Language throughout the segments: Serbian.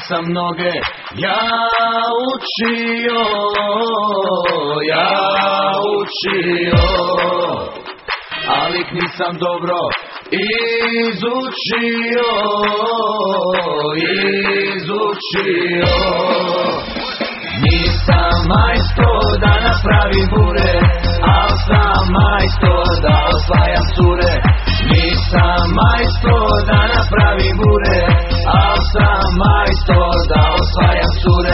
sam mnoge ja učio, ali nisam dobro izučio. Nisam majstor da napravim bure, al sam majstor da osvajam cure. Nisam majstor da napravim bure, al sam majstor da osvajam cure.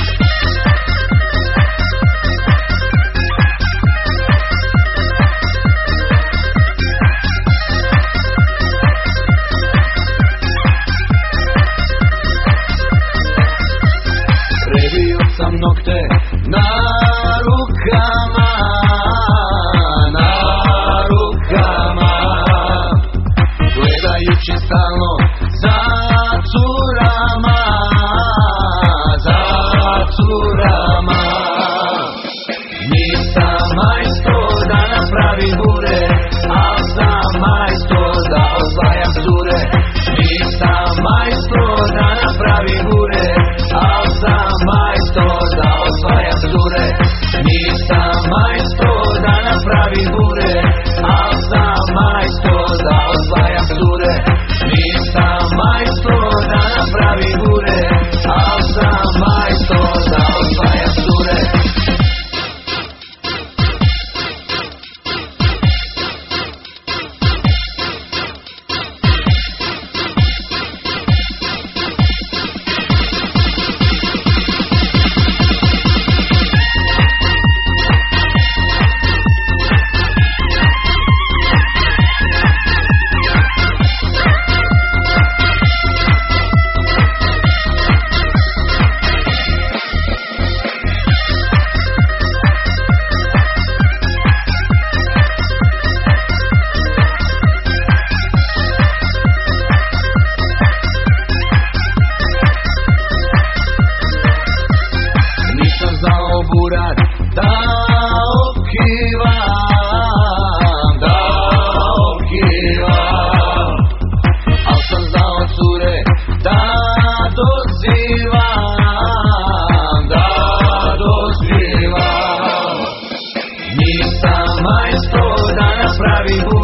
Prebio sam nokte na rukama, gledajući stalno za curama. Nisam majstor da napravim bure, al sam majstor da osvajam cure. Nisam majstor da napravim bure, al sam majstor da osvajam cure. Nisam majstor da napravim bure, al sam majstor da osvajam cure. Nisam majstor da napravim bure, al sam majstor da osvajam cure. Burak da okivam, al sam znao cure da dozivam. Nisam majstor da napravim